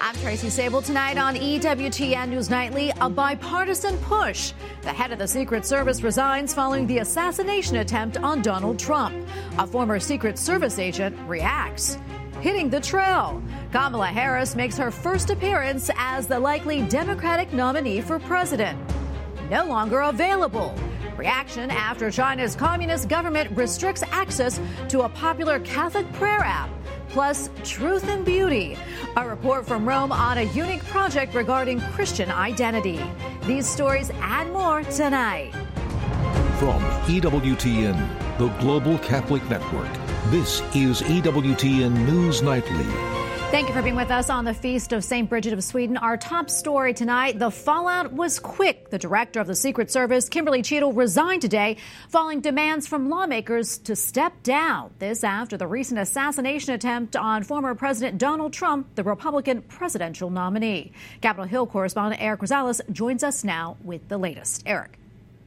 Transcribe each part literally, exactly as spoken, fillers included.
I'm Tracy Sable. Tonight on E W T N News Nightly, a bipartisan push. The head of the Secret Service resigns following the assassination attempt on Donald Trump. A former Secret Service agent reacts. Hitting the trail. Kamala Harris makes her first appearance as the likely Democratic nominee for president. No longer available. Reaction after China's communist government restricts access to a popular Catholic prayer app. Plus, truth and beauty. A report from Rome on a unique project regarding Christian identity. These stories and more tonight. From E W T N, the Global Catholic Network, this is E W T N News Nightly. Thank you for being with us on the Feast of Saint Bridget of Sweden. Our top story tonight, the fallout was quick. The director of the Secret Service, Kimberly Cheadle, resigned today following demands from lawmakers to step down. This after the recent assassination attempt on former President Donald Trump, the Republican presidential nominee. Capitol Hill correspondent Eric Rosales joins us now with the latest. Eric.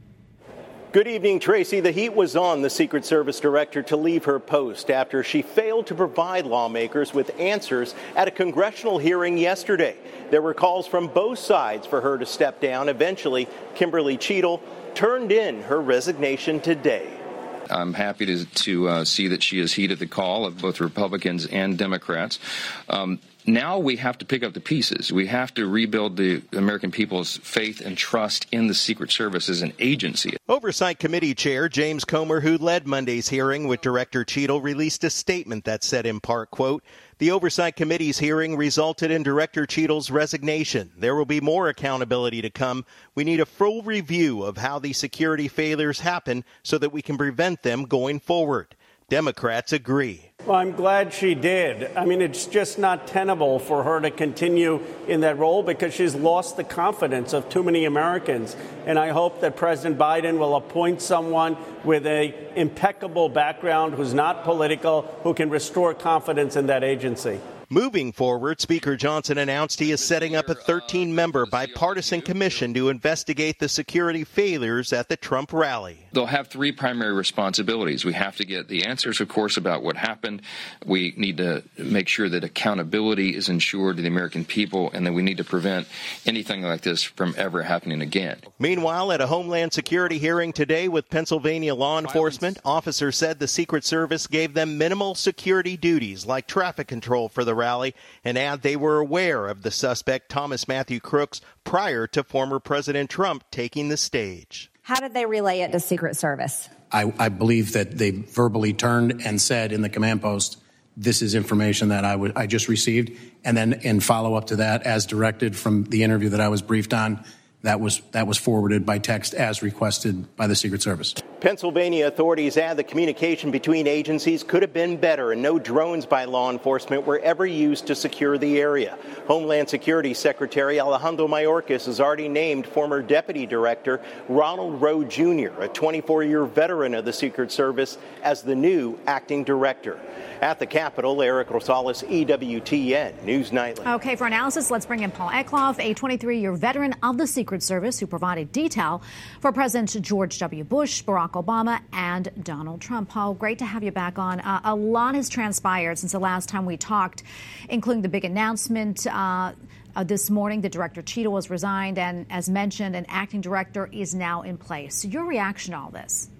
Good evening, Tracy. The heat was on the Secret Service director to leave her post after she failed to provide lawmakers with answers at a congressional hearing yesterday. There were calls from both sides for her to step down. Eventually, Kimberly Cheadle turned in her resignation today. I'm happy to, to uh, see that she has heeded the call of both Republicans and Democrats. Um, Now we have to pick up the pieces. We have to rebuild the American people's faith and trust in the Secret Service as an agency. Oversight Committee Chair James Comer, who led Monday's hearing with Director Cheadle, released a statement that said in part, quote, "The Oversight Committee's hearing resulted in Director Cheadle's resignation. There will be more accountability to come. We need a full review of how these security failures happen so that we can prevent them going forward." Democrats agree. Well, I'm glad she did. I mean, it's just not tenable for her to continue in that role because she's lost the confidence of too many Americans. And I hope that President Biden will appoint someone with an impeccable background who's not political, who can restore confidence in that agency. Moving forward, Speaker Johnson announced he is setting up a thirteen-member bipartisan commission to investigate the security failures at the Trump rally. They'll have three primary responsibilities. We have to get the answers, of course, about what happened. We need to make sure that accountability is ensured to the American people, and then we need to prevent anything like this from ever happening again. Meanwhile, at a Homeland Security hearing today with Pennsylvania law enforcement, officers said the Secret Service gave them minimal security duties like traffic control for the rally, and add they were aware of the suspect Thomas Matthew Crooks prior to former President Trump taking the stage. How did they relay it to Secret Service? I, I believe that they verbally turned and said in the command post, this is information that I, would, I just received. And then in follow up to that, as directed from the interview that I was briefed on, that was that was forwarded by text as requested by the Secret Service. Pennsylvania authorities add the communication between agencies could have been better, and no drones by law enforcement were ever used to secure the area. Homeland Security Secretary Alejandro Mayorkas has already named former Deputy Director Ronald Rowe Junior, a twenty-four-year veteran of the Secret Service, as the new acting director. At the Capitol, Eric Rosales, E W T N News Nightly. Okay, for analysis, let's bring in Paul Eklof, a twenty-three-year veteran of the Secret Service who provided detail for Presidents George W. Bush, Barack Obama, and Donald Trump. Paul, great to have you back on. Uh, a lot has transpired since the last time we talked, including the big announcement uh, uh, this morning that Director Cheadle was resigned, and as mentioned, an acting director is now in place. So your reaction to all this?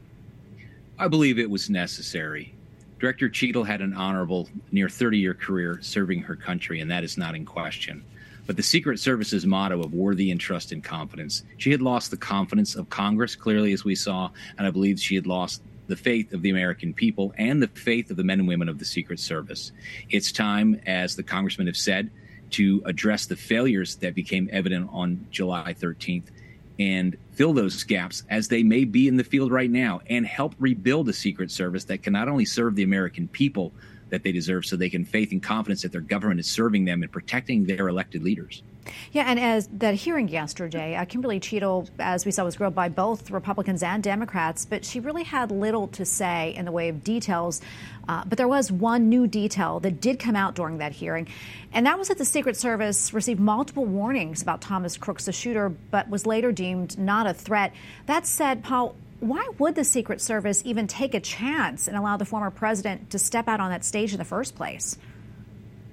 I believe it was necessary. Director Cheadle had an honorable, near thirty-year career serving her country, and that is not in question. But the Secret Service's motto of worthy and trust and confidence, she had lost the confidence of Congress, clearly, as we saw, and I believe she had lost the faith of the American people and the faith of the men and women of the Secret Service. It's time, as the congressmen have said, to address the failures that became evident on July thirteenth and fill those gaps as they may be in the field right now and help rebuild a Secret Service that can not only serve the American people that they deserve so they can faith and confidence that their government is serving them and protecting their elected leaders. Yeah, and as that hearing yesterday, uh, Kimberly Cheadle, as we saw, was grilled by both Republicans and Democrats, but she really had little to say in the way of details. Uh, but there was one new detail that did come out during that hearing, and that was that the Secret Service received multiple warnings about Thomas Crooks, the shooter, but was later deemed not a threat. That said, Paul, why would the Secret Service even take a chance and allow the former president to step out on that stage in the first place?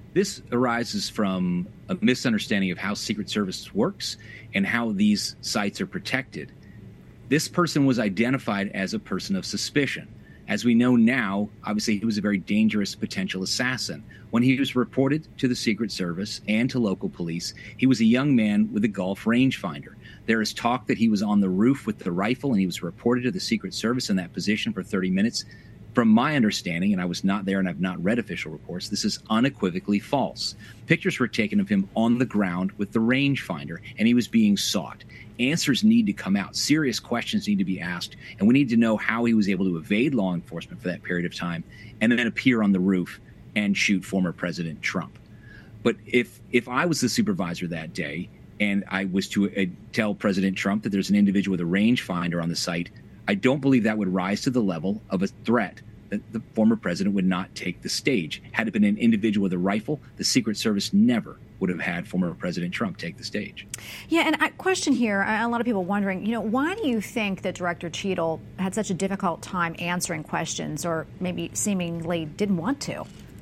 This arises from a misunderstanding of how Secret Service works and how these sites are protected. This person was identified as a person of suspicion. As we know now, obviously, he was a very dangerous potential assassin. When he was reported to the Secret Service and to local police, he was a young man with a Golf rangefinder. There is talk that he was on the roof with the rifle, and he was reported to the Secret Service in that position for thirty minutes. From my understanding, and I was not there and I've not read official reports, this is unequivocally false. Pictures were taken of him on the ground with the rangefinder, and he was being sought. Answers need to come out. Serious questions need to be asked, and we need to know how he was able to evade law enforcement for that period of time and then appear on the roof and shoot former President Trump. But if if I was the supervisor that day and I was to uh, tell President Trump that there's an individual with a rangefinder on the site, I don't believe that would rise to the level of a threat that the former president would not take the stage. Had it been an individual with a rifle, the Secret Service never would have had former President Trump take the stage. Yeah, and a question here, a lot of people wondering, you know, why do you think that Director Cheadle had such a difficult time answering questions, or maybe seemingly didn't want to?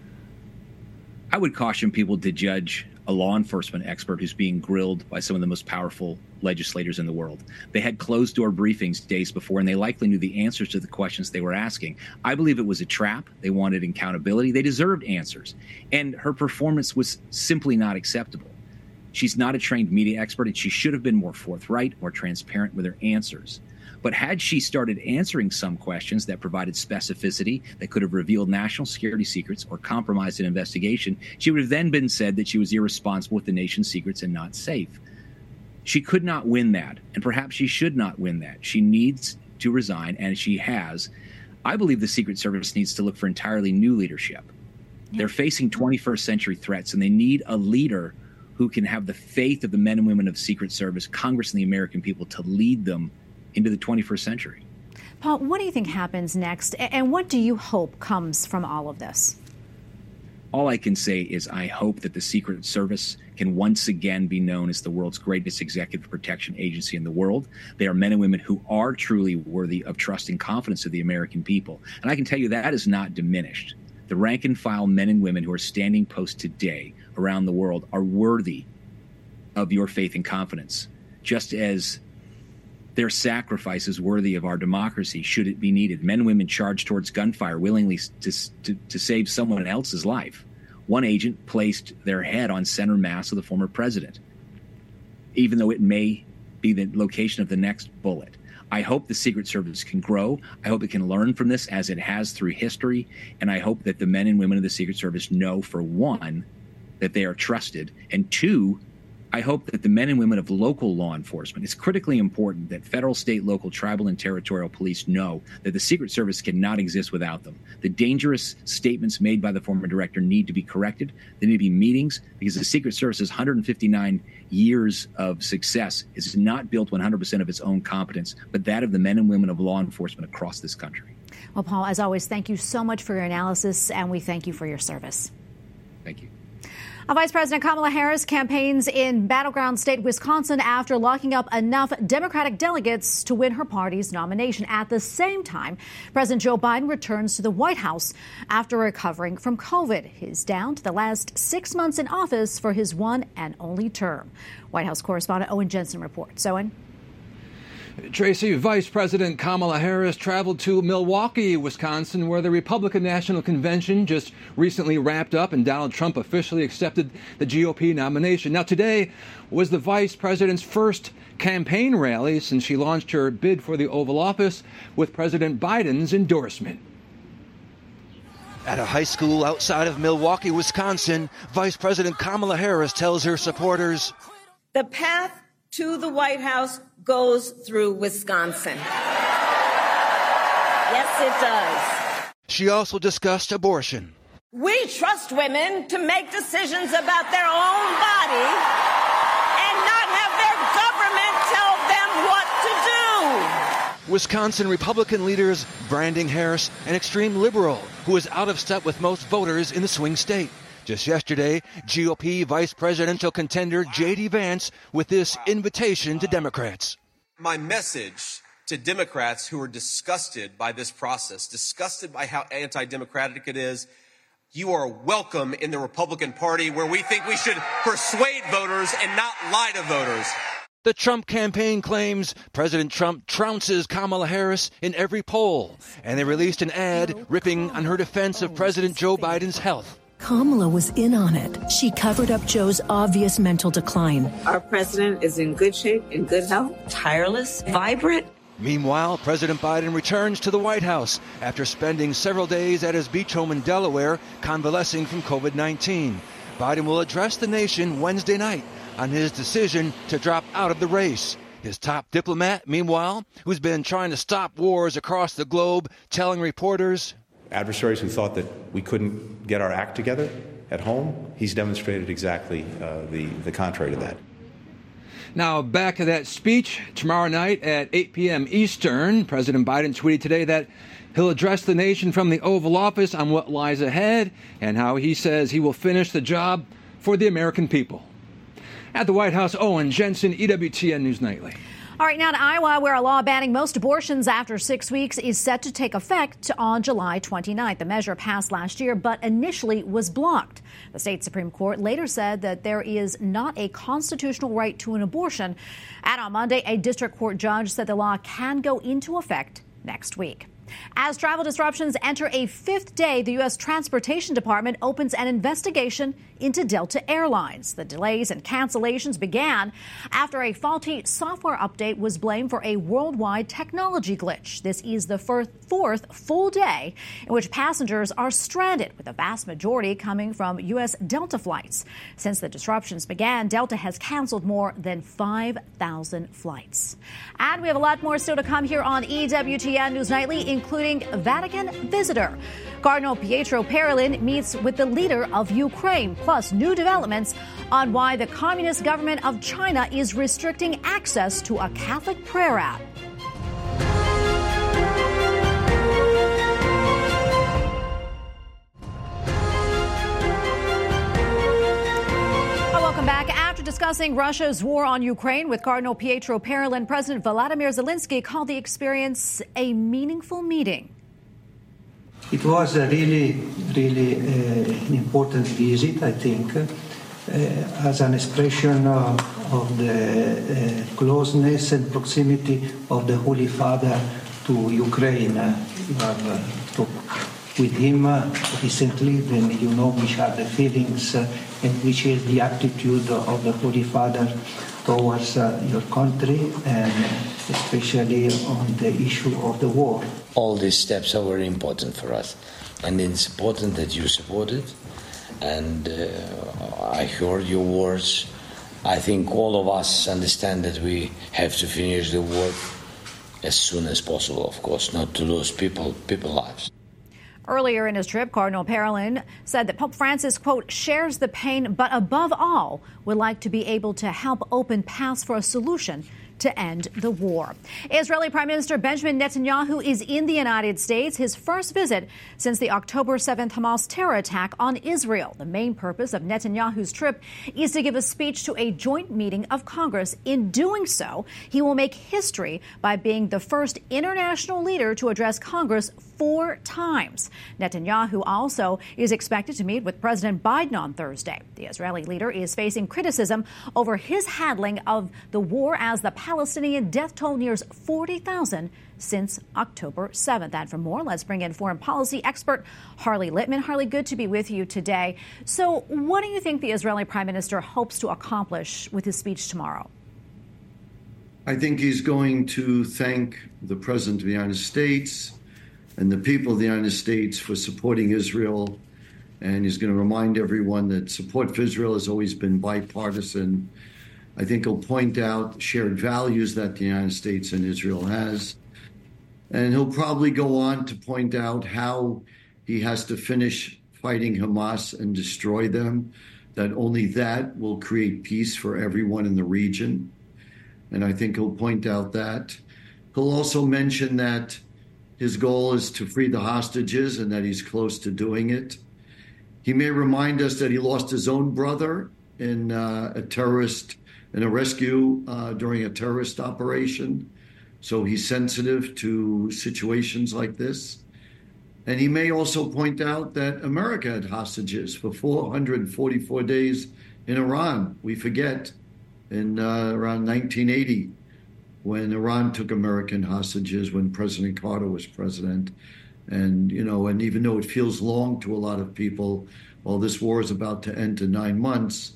I would caution people to judge a law enforcement expert who's being grilled by some of the most powerful legislators in the world. They had closed-door briefings days before, and they likely knew the answers to the questions they were asking. I believe it was a trap. They wanted accountability. They deserved answers. And her performance was simply not acceptable. She's not a trained media expert, and she should have been more forthright, more transparent with her answers. But had she started answering some questions that provided specificity that could have revealed national security secrets or compromised an investigation, she would have then been said that she was irresponsible with the nation's secrets and not safe. She could not win that, and perhaps she should not win that. She needs to resign, and she has. I believe the Secret Service needs to look for entirely new leadership. Yeah. They're facing twenty-first century threats, and they need a leader who can have the faith of the men and women of Secret Service, Congress, and the American people to lead them into the twenty-first century. Paul, what do you think happens next, and what do you hope comes from all of this? All I can say is I hope that the Secret Service can once again be known as the world's greatest executive protection agency in the world. They are men and women who are truly worthy of trust and confidence of the American people. And I can tell you that is not diminished. The rank and file men and women who are standing post today around the world are worthy of your faith and confidence, just as their sacrifice is worthy of our democracy, should it be needed. Men and women charged towards gunfire willingly to, to, to save someone else's life. One agent placed their head on center mass of the former president, even though it may be the location of the next bullet. I hope the Secret Service can grow. I hope it can learn from this as it has through history. And I hope that the men and women of the Secret Service know, for one, that they are trusted, and two, I hope that the men and women of local law enforcement, it's critically important that federal, state, local, tribal, and territorial police know that the Secret Service cannot exist without them. The dangerous statements made by the former director need to be corrected. There need to be meetings, because the Secret Service's one hundred fifty-nine years of success is not built one hundred percent of its own competence, but that of the men and women of law enforcement across this country. Well, Paul, as always, thank you so much for your analysis, and we thank you for your service. Thank you. Vice President Kamala Harris campaigns in battleground state Wisconsin after locking up enough Democratic delegates to win her party's nomination. At the same time, President Joe Biden returns to the White House after recovering from COVID. He's down to the last six months in office for his one and only term. White House correspondent Owen Jensen reports. Owen? Tracy, Vice President Kamala Harris traveled to Milwaukee, Wisconsin, where the Republican National Convention just recently wrapped up and Donald Trump officially accepted the G O P nomination. Now, today was the vice president's first campaign rally since she launched her bid for the Oval Office with President Biden's endorsement. At a high school outside of Milwaukee, Wisconsin, Vice President Kamala Harris tells her supporters, "The path to the White House goes through Wisconsin." Yes, it does. She also discussed abortion. We trust women to make decisions about their own body and not have their government tell them what to do. Wisconsin Republican leaders branding Harris an extreme liberal who is out of step with most voters in the swing state. Just yesterday, G O P vice presidential contender J D Vance with this invitation to Democrats. My message to Democrats who are disgusted by this process, disgusted by how anti-democratic it is, you are welcome in the Republican Party, where we think we should persuade voters and not lie to voters. The Trump campaign claims President Trump trounces Kamala Harris in every poll, and they released an ad ripping on her defense of President Joe Biden's health. Kamala was in on it. She covered up Joe's obvious mental decline. Our president is in good shape, in good health, tireless, vibrant. Meanwhile, President Biden returns to the White House after spending several days at his beach home in Delaware convalescing from covid nineteen. Biden will address the nation Wednesday night on his decision to drop out of the race. His top diplomat, meanwhile, who's been trying to stop wars across the globe, telling reporters, adversaries who thought that we couldn't get our act together at home, he's demonstrated exactly uh, the, the contrary to that. Now, back to that speech tomorrow night at eight p.m. Eastern. President Biden tweeted today that he'll address the nation from the Oval Office on what lies ahead and how he says he will finish the job for the American people. At the White House, Owen Jensen, E W T N News Nightly. All right, now to Iowa, where a law banning most abortions after six weeks is set to take effect on July twenty-ninth. The measure passed last year, but initially was blocked. The state Supreme Court later said that there is not a constitutional right to an abortion. And on Monday, a district court judge said the law can go into effect next week. As travel disruptions enter a fifth day, the U S Transportation Department opens an investigation into Delta Airlines. The delays and cancellations began after a faulty software update was blamed for a worldwide technology glitch. This is the fourth full day in which passengers are stranded, with the vast majority coming from U S Delta flights. Since the disruptions began, Delta has canceled more than five thousand flights. And we have a lot more still to come here on E W T N News Nightly, including Vatican visitor. Cardinal Pietro Parolin meets with the leader of Ukraine, plus new developments on why the Communist government of China is restricting access to a Catholic prayer app. Welcome back. After discussing Russia's war on Ukraine with Cardinal Pietro Parolin, President Volodymyr Zelensky called the experience a meaningful meeting. It was a really, really uh, an important visit, I think, uh, as an expression uh, of the uh, closeness and proximity of the Holy Father to Ukraine. Uh, you have uh, talked with him uh, recently, then you know which are the feelings uh, and which is the attitude of the Holy Father towards uh, your country, and especially on the issue of the war. All these steps are very important for us, and it's important that you support it. And uh, I heard your words. I think all of us understand that we have to finish the war as soon as possible, of course, not to lose people, people lives. Earlier in his trip, Cardinal Parolin said that Pope Francis, quote, shares the pain, but above all, would like to be able to help open paths for a solution to end the war. Israeli Prime Minister Benjamin Netanyahu is in the United States, his first visit since the October seventh Hamas terror attack on Israel. The main purpose of Netanyahu's trip is to give a speech to a joint meeting of Congress. In doing so, he will make history by being the first international leader to address Congress four times. Netanyahu also is expected to meet with President Biden on Thursday. The Israeli leader is facing criticism over his handling of the war as the Palestinian death toll nears forty thousand since October seventh. And for more, let's bring in foreign policy expert Harley Littman. Harley, good to be with you today. So what do you think the Israeli prime minister hopes to accomplish with his speech tomorrow? I think he's going to thank the President of the United States and the people of the United States for supporting Israel. And he's going to remind everyone that support for Israel has always been bipartisan. I think he'll point out shared values that the United States and Israel has. And he'll probably go on to point out how he has to finish fighting Hamas and destroy them, that only that will create peace for everyone in the region. And I think he'll point out that. He'll also mention that his goal is to free the hostages and that he's close to doing it. He may remind us that he lost his own brother in uh, a terrorist, in a rescue uh, during a terrorist operation. So he's sensitive to situations like this. And he may also point out that America had hostages for four hundred forty-four days in Iran. We forget in uh, around nineteen eighty when Iran took American hostages when President Carter was president. And, you know, and even though it feels long to a lot of people, well, this war is about to end in nine months,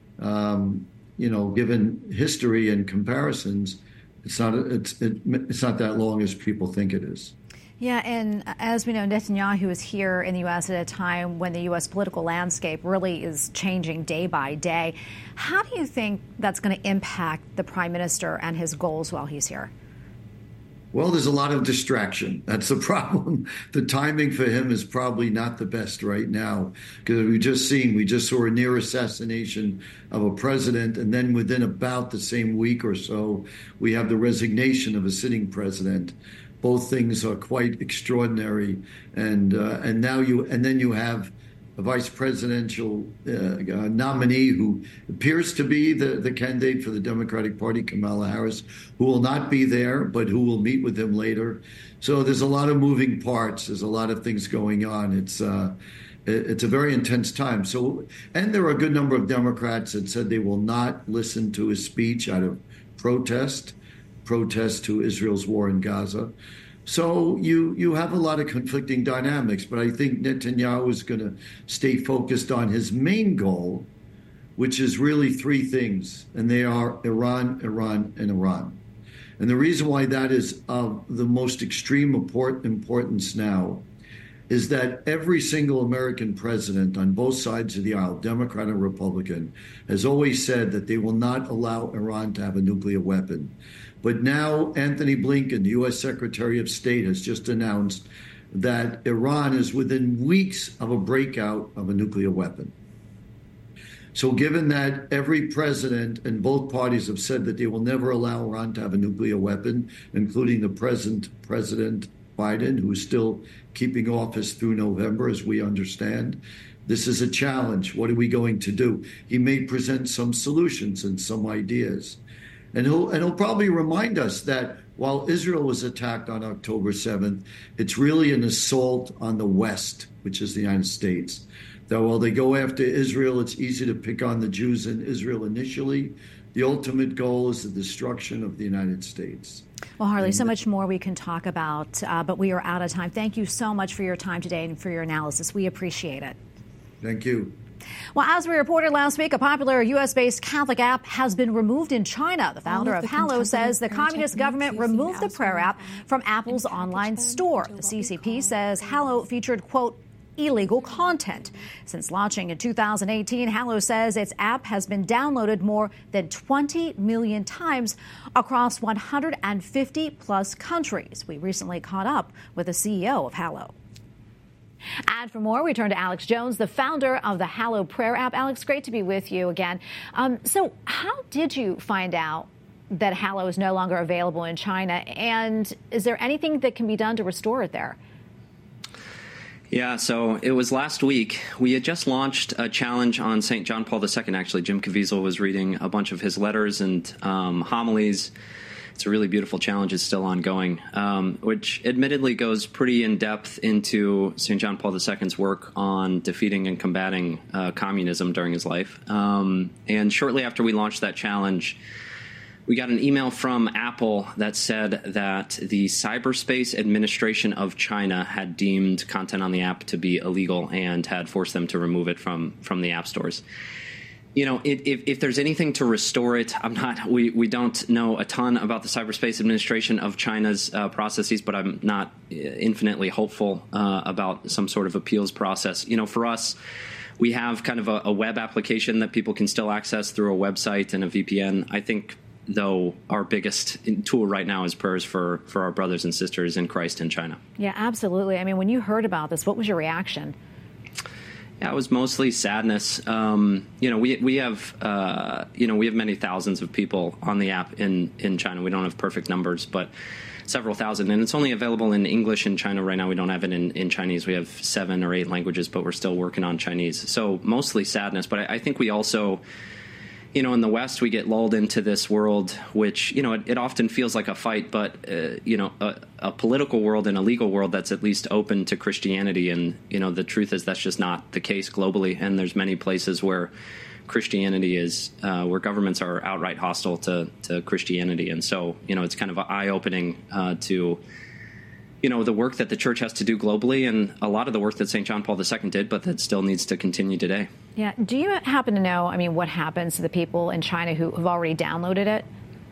um, you know, given history and comparisons, it's not, it's, it, it's not that long as people think it is. Yeah, and as we know, Netanyahu is here in the U S at a time when the U S political landscape really is changing day by day. How do you think that's going to impact the prime minister and his goals while he's here? Well, there's a lot of distraction. That's the problem. The timing for him is probably not the best right now, because we've just seen, we just saw a near assassination of a president, and then within about the same week or so, we have the resignation of a sitting president. Both things are quite extraordinary, and uh, and now you and then you have a vice presidential uh, uh, nominee who appears to be the, the candidate for the Democratic Party, Kamala Harris, who will not be there, but who will meet with him later. So there's a lot of moving parts. There's a lot of things going on. It's uh, it's a very intense time. So, and there are a good number of Democrats that said they will not listen to his speech out of protest. protest to Israel's war in Gaza. So you you have a lot of conflicting dynamics, but I think Netanyahu is going to stay focused on his main goal, which is really three things, and they are Iran, Iran, and Iran. And the reason why that is of the most extreme importance now is that every single American president on both sides of the aisle, Democrat and Republican, has always said that they will not allow Iran to have a nuclear weapon. But now Anthony Blinken, the U S Secretary of State, has just announced that Iran is within weeks of a breakout of a nuclear weapon. So given that every president and both parties have said that they will never allow Iran to have a nuclear weapon, including the present President Biden, who is still keeping office through November, as we understand, this is a challenge. What are we going to do? He may present some solutions and some ideas. And he'll, and he'll probably remind us that while Israel was attacked on October seventh, it's really an assault on the West, which is the United States. That while they go after Israel, it's easy to pick on the Jews in Israel initially. The ultimate goal is the destruction of the United States. Well, Harley, so much more we can talk about, uh, but we are out of time. Thank you so much for your time today and for your analysis. We appreciate it. Thank you. Well, as we reported last week, a popular U S-based Catholic app has been removed in China. The founder of, of Hallow says the communist government removed the prayer app from Apple's online store. The C C P says Hallow featured, quote, illegal content. Since launching in two thousand eighteen, Hallow says its app has been downloaded more than twenty million times across one hundred fifty plus countries. We recently caught up with the C E O of Hallow. And for more, we turn to Alex Jones, the founder of the Hallow Prayer app. Alex, great to be with you again. Um, so how did you find out that Hallow is no longer available in China? And is there anything that can be done to restore it there? Yeah, so it was last week. We had just launched a challenge on Saint John Paul the Second, actually. Jim Caviezel was reading a bunch of his letters and um, homilies. It's a really beautiful challenge. It's still ongoing, um, which admittedly goes pretty in depth into Saint John Paul the Second's work on defeating and combating uh, communism during his life. Um, and shortly after we launched that challenge, we got an email from Apple that said that the Cyberspace Administration of China had deemed content on the app to be illegal and had forced them to remove it from, from the app stores. You know, if, if there's anything to restore it, I'm not. We, we don't know a ton about the Cyberspace Administration of China's uh, processes, but I'm not infinitely hopeful uh, about some sort of appeals process. You know, for us, we have kind of a, a web application that people can still access through a website and a V P N. I think, though, our biggest tool right now is prayers for, for our brothers and sisters in Christ in China. Yeah, absolutely. I mean, when you heard about this, what was your reaction? Yeah, it was mostly sadness. Um, you know, we we have uh, you know we have many thousands of people on the app in, in China. We don't have perfect numbers, but several thousand, and it's only available in English in China right now. We don't have it in, in Chinese. We have seven or eight languages, but we're still working on Chinese. So mostly sadness, but I, I think we also, you know, in the West, we get lulled into this world, which, you know, it, it often feels like a fight, but, uh, you know, a, a political world and a legal world that's at least open to Christianity. And, you know, the truth is that's just not the case globally. And there's many places where Christianity is, uh, where governments are outright hostile to, to Christianity. And so, you know, it's kind of eye-opening uh, to, you know, the work that the church has to do globally and a lot of the work that Saint John Paul the Second did, but that still needs to continue today. Yeah. Do you happen to know, I mean, what happens to the people in China who have already downloaded it?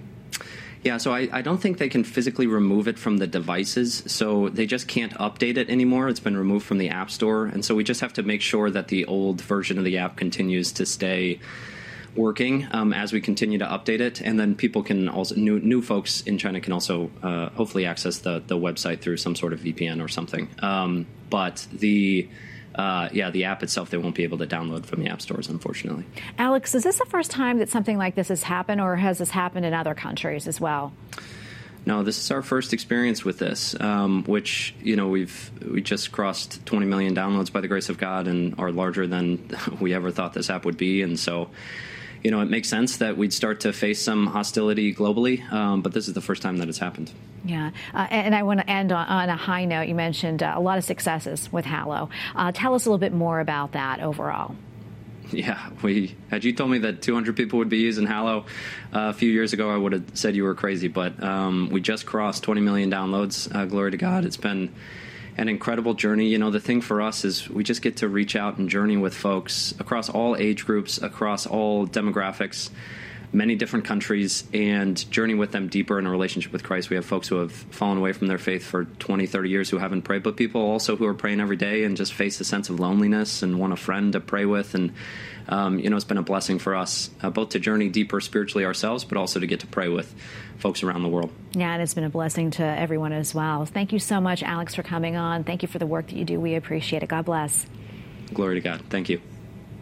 Yeah, so I, I don't think they can physically remove it from the devices, so they just can't update it anymore. It's been removed from the App Store, and so we just have to make sure that the old version of the app continues to stay working um, as we continue to update it, and then people can also, new new folks in China can also uh, hopefully access the, the website through some sort of V P N or something. Um, but the Uh, yeah, the app itself, they won't be able to download from the app stores, unfortunately. Alex, is this the first time that something like this has happened, or has this happened in other countries as well? No, this is our first experience with this, um, which, you know, we've we just crossed twenty million downloads by the grace of God and are larger than we ever thought this app would be. And so, you know, it makes sense that we'd start to face some hostility globally, um, but this is the first time that it's happened. Yeah, uh, and I want to end on, on a high note. You mentioned uh, a lot of successes with Hallow. Uh, tell us a little bit more about that overall. Yeah, we had you told me that two hundred people would be using Hallow uh, a few years ago, I would have said you were crazy. But um, we just crossed twenty million downloads. Uh, glory to God. It's been an incredible journey. You know, the thing for us is we just get to reach out and journey with folks across all age groups, across all demographics, many different countries, and journey with them deeper in a relationship with Christ. We have folks who have fallen away from their faith for twenty, thirty years who haven't prayed, but people also who are praying every day and just face a sense of loneliness and want a friend to pray with. And, um, you know, it's been a blessing for us uh, both to journey deeper spiritually ourselves, but also to get to pray with folks around the world. Yeah, and it's been a blessing to everyone as well. Thank you so much, Alex, for coming on. Thank you for the work that you do. We appreciate it. God bless. Glory to God. Thank you.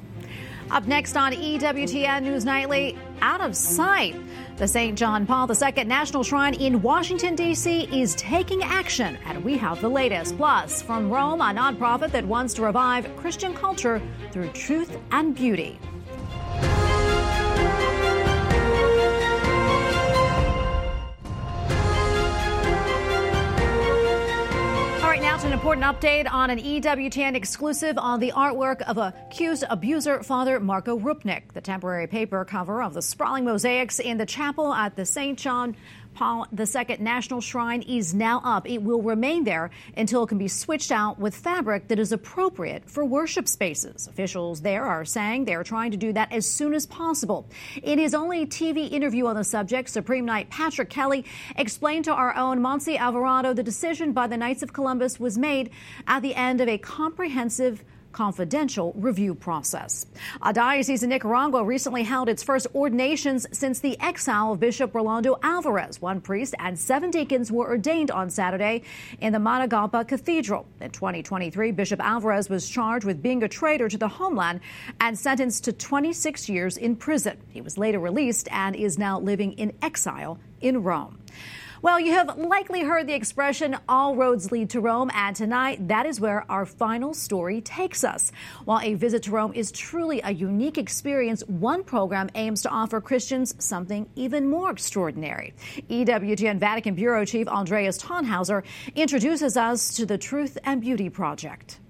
Up next on E W T N News Nightly, out of sight. The Saint John Paul the Second National Shrine in Washington, D C is taking action, and we have the latest. Plus, from Rome, a nonprofit that wants to revive Christian culture through truth and beauty. An important update on an E W T N exclusive on the artwork of accused abuser Father Marco Rupnik. The temporary paper cover of the sprawling mosaics in the chapel at the Saint John Paul the Second National Shrine is now up. It will remain there until it can be switched out with fabric that is appropriate for worship spaces. Officials there are saying they are trying to do that as soon as possible. In his only T V interview on the subject, Supreme Knight Patrick Kelly explained to our own Monse Alvarado the decision by the Knights of Columbus was made at the end of a comprehensive confidential review process. A diocese in Nicaragua recently held its first ordinations since the exile of Bishop Rolando Alvarez. One priest and seven deacons were ordained on Saturday in the Matagalpa Cathedral. In twenty twenty-three, Bishop Alvarez was charged with being a traitor to the homeland and sentenced to twenty-six years in prison. He was later released and is now living in exile in Rome. Well, you have likely heard the expression, all roads lead to Rome, and tonight, that is where our final story takes us. While a visit to Rome is truly a unique experience, one program aims to offer Christians something even more extraordinary. E W T N Vatican Bureau Chief Andreas Tannhauser introduces us to the Truth and Beauty Project.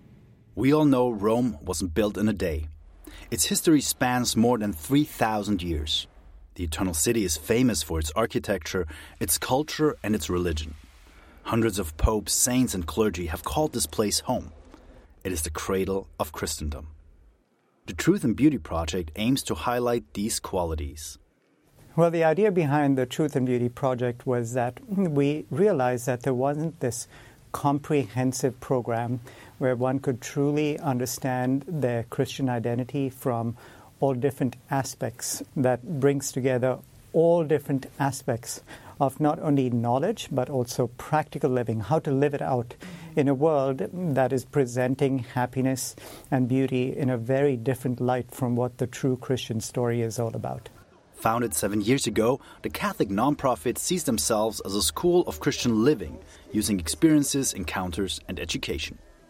We all know Rome wasn't built in a day. Its history spans more than three thousand years. The Eternal City is famous for its architecture, its culture, and its religion. Hundreds of popes, saints, and clergy have called this place home. It is the cradle of Christendom. The Truth and Beauty Project aims to highlight these qualities. Well, the idea behind the Truth and Beauty Project was that we realized that there wasn't this comprehensive program where one could truly understand their Christian identity from all different aspects, that brings together all different aspects of not only knowledge, but also practical living, how to live it out in a world that is presenting happiness and beauty in a very different light from what the true Christian story is all about. Founded seven years ago, the Catholic nonprofit sees themselves as a school of Christian living, using experiences, encounters, and education.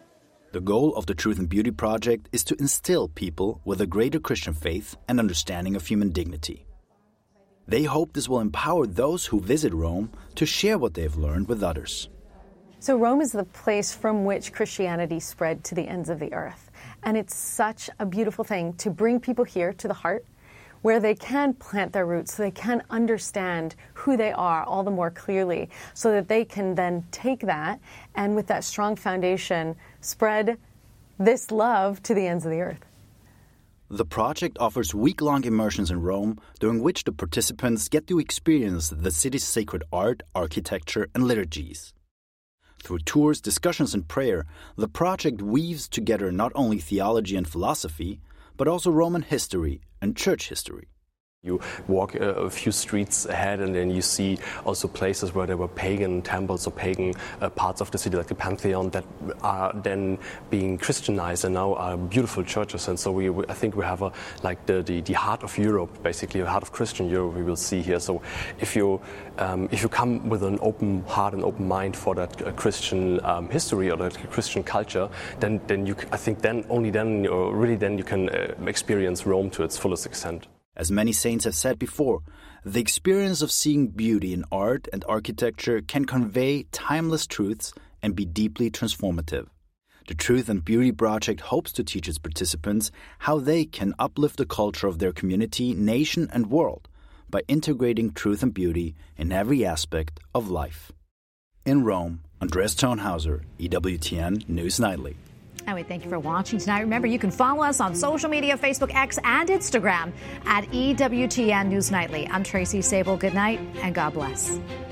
The goal of the Truth and Beauty Project is to instill people with a greater Christian faith and understanding of human dignity. They hope this will empower those who visit Rome to share what they've learned with others. So Rome is the place from which Christianity spread to the ends of the earth. And it's such a beautiful thing to bring people here to the heart, where they can plant their roots, so they can understand who they are all the more clearly, so that they can then take that and with that strong foundation, spread this love to the ends of the earth. The project offers week-long immersions in Rome, during which the participants get to experience the city's sacred art, architecture, and liturgies. Through tours, discussions, and prayer, the project weaves together not only theology and philosophy, but also Roman history and church history. You walk a, a few streets ahead and then you see also places where there were pagan temples or pagan uh, parts of the city, like the Pantheon, that are then being Christianized and now are beautiful churches. And so we, we I think we have a, like the, the, the heart of Europe, basically the heart of Christian Europe we will see here. So if you um, if you come with an open heart and open mind for that uh, Christian um, history or that Christian culture, then then you I think then only then or really then you can uh, experience Rome to its fullest extent. As many saints have said before, the experience of seeing beauty in art and architecture can convey timeless truths and be deeply transformative. The Truth and Beauty Project hopes to teach its participants how they can uplift the culture of their community, nation, and world by integrating truth and beauty in every aspect of life. In Rome, Andreas Thonhauser, E W T N News Nightly. And we thank you for watching tonight. Remember, you can follow us on social media, Facebook, X, and Instagram at E W T N News Nightly. I'm Tracy Sable. Good night, and God bless.